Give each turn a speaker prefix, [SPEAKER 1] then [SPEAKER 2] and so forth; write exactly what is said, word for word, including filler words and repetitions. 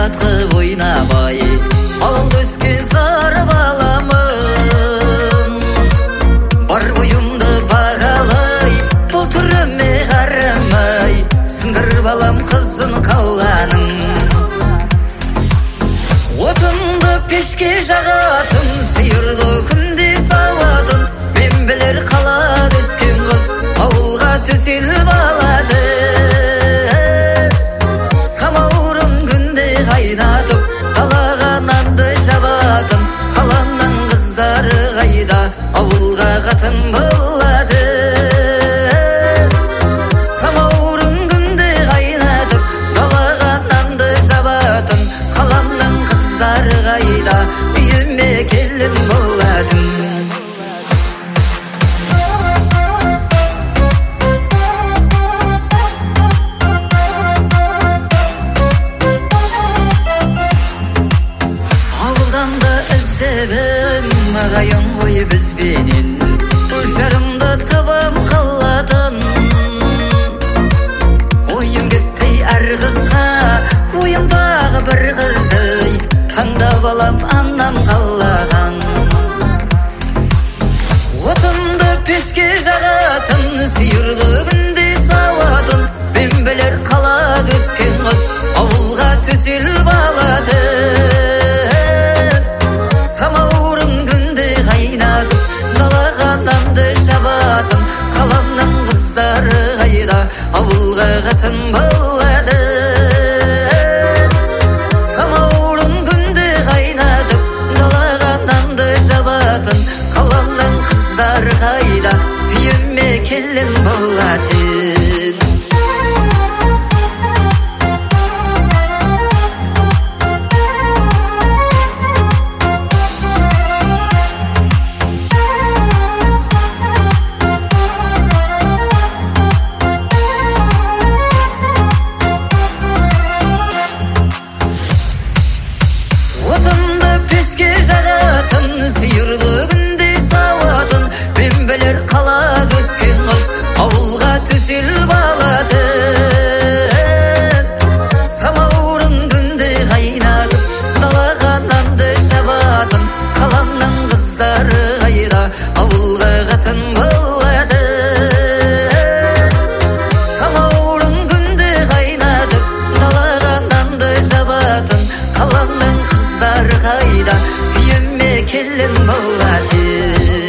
[SPEAKER 1] сағат қып ойнабай ауылда өскен сары баламын. Бар бойымды бағалай бұл түріме қарамай, сыңғыр балам қызын қаланым. Отынды пешке жағатын, сиырлы күнде сауатын, мен білер қалада өскен қыз ауылға төселіп алады. Самаурын күнде қайнатып, далаға нанды жабатын, қаланың қыздары қайда ауылға қатын болады. Самаурын күнде қайнатып, далаға нанды жабатын, қаланың қыздары қайда үйіме келін болатын. Ағайын ғой бізбенен жарымды табам қаладан. Ойым кетті әр қызға, ойымдағы бір қызды таңдап алам анам қалаған. Отынды пешке жағатын, сиырлы күнде сауатын, мен білер қалада өскен қыз ауылға төселіп алады. Самаурын күнде қайнатып, далаға нанды жабатын, қаланың қыздары қайда ауылға қатын болады. Самаурын күнде қайнатып, далаға нанды жабатын, қаланың қыздары қайда үйіме келін болатын. Сиырлы күнде сауатын, мен білер қалада өскен қыз ауылға төселіп алады. Самаурын күнде қайнатып, далаға нанды жабатын, қаланың қыздары қайда ауылға қатын болады. Самаурын күнде қайнатып, далаға нанды жабатын, қаланың қыздары қайда үйіме келін болады.